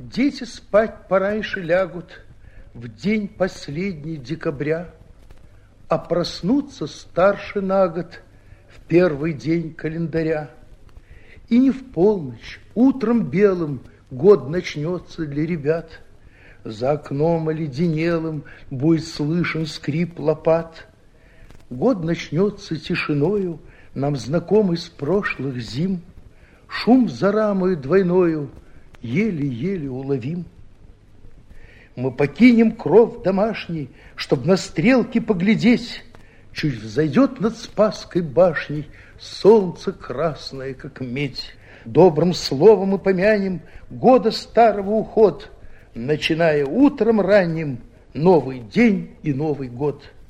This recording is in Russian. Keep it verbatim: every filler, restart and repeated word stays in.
Дети спать пораньше лягут в день последний декабря, а проснутся старше на год в первый день календаря. И не в полночь, утром белым год начнется для ребят. За окном оледенелым будет слышен скрип лопат. Год начнется тишиною, нам знакомый с прошлых зим. Шум за рамою двойною еле-еле уловим. Мы покинем кров домашний, чтоб на стрелки поглядеть. Чуть взойдет над Спасской башней солнце красное, как медь. Добрым словом мы помянем года старого уход, начиная утром ранним новый день и Новый год.